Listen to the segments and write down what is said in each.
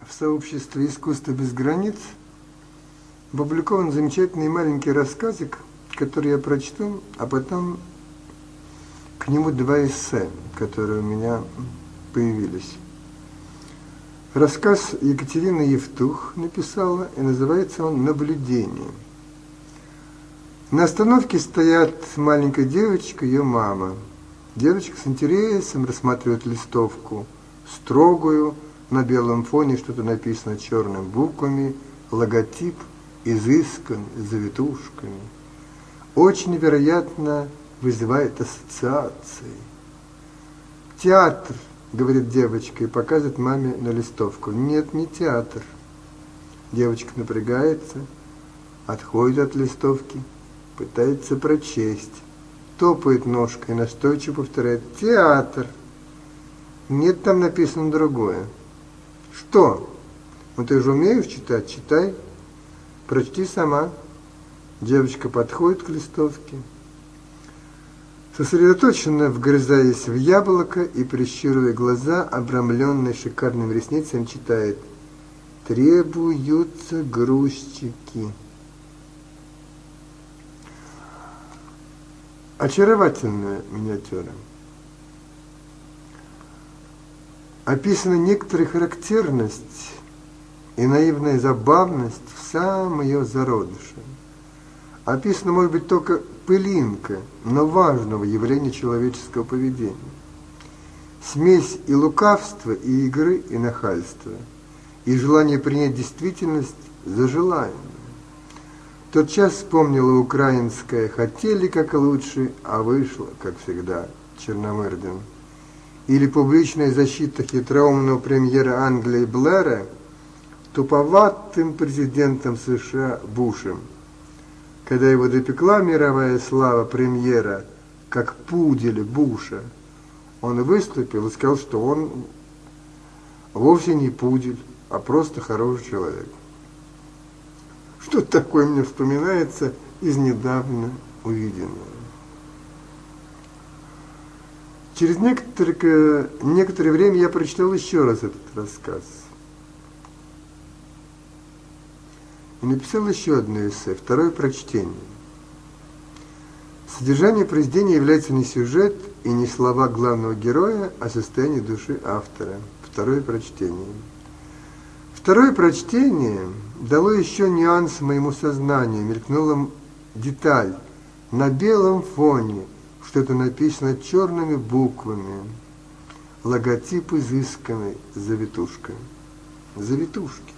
в сообществе «Искусство без границ» опубликован замечательный маленький рассказик, который я прочту, а потом к нему два эссе, которые у меня появились. Рассказ Екатерина Евтух написала, и называется он «Наблюдение». На остановке стоят маленькая девочка и ее мама. Девочка с интересом рассматривает листовку, строгую, на белом фоне что-то написано черными буквами, логотип изыскан, с завитушками. Очень вероятно вызывает ассоциации. «Театр», — говорит девочка и показывает маме на листовку. «Нет, не театр». Девочка напрягается, отходит от листовки, пытается прочесть, топает ножкой, настойчиво повторяет: «Театр». Нет, там написано другое. «Что? Ну ты же умеешь читать? Читай. Прочти сама». Девочка подходит к листовке, сосредоточенно вгрызаясь в яблоко и прищуривая глаза, обрамленные шикарными ресницами, читает: «Требуются грузчики». Очаровательная миниатюра. Описана некоторая характерность и наивная забавность в самом ее зародыше. Описана, может быть, только пылинка, но важного явления человеческого поведения. Смесь и лукавства, и игры, и нахальства, и желание принять действительность за желаемое. Тотчас вспомнила украинское: «Хотели как лучше, а вышло, как всегда», Черномырдин. Или публичная защита хитроумного премьера Англии Блэра туповатым президентом США Бушем, когда его допекла мировая слава премьера как пудель Буша. Он выступил и сказал, что он вовсе не пудель, а просто хороший человек. Что-то такое мне вспоминается из недавно увиденного. Через некоторое время я прочитал еще раз этот рассказ. И написал еще одно эссе, второе прочтение. Содержание произведения является не сюжет и не слова главного героя, а состояние души автора. Второе прочтение. Второе прочтение дало еще нюанс моему сознанию, мелькнула деталь. На белом фоне что-то написано черными буквами. Логотип изысканный с завитушками. Завитушки.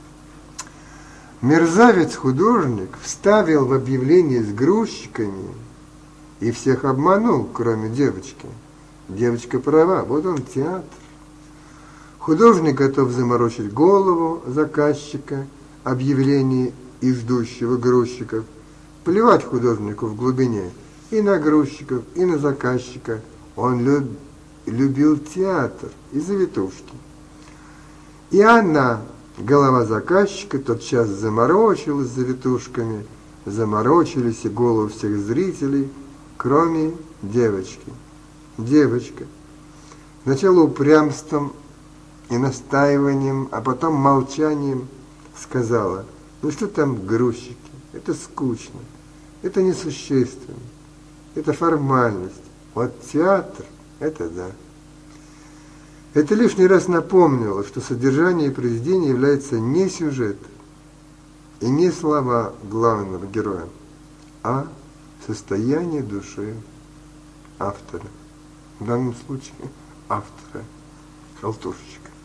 Мерзавец-художник вставил в объявление с грузчиками и всех обманул, кроме девочки. Девочка права, вот он театр. Художник готов заморочить голову заказчика, объявлений и ждущего грузчиков. Плевать художнику в глубине и на грузчиков, и на заказчика. Он любил театр и завитушки. И она, голова заказчика, тотчас заморочилась завитушками, заморочились и головы всех зрителей, кроме девочки. Девочка. Сначала упрямством и настаиванием, а потом молчанием сказала: «Ну что там грузчики? Это скучно, это несущественно, это формальность. Вот театр – это да». Это лишний раз напомнило, что содержание произведения является не сюжет и не слова главного героя, а состояние души автора. В данном случае автора, халтурщика.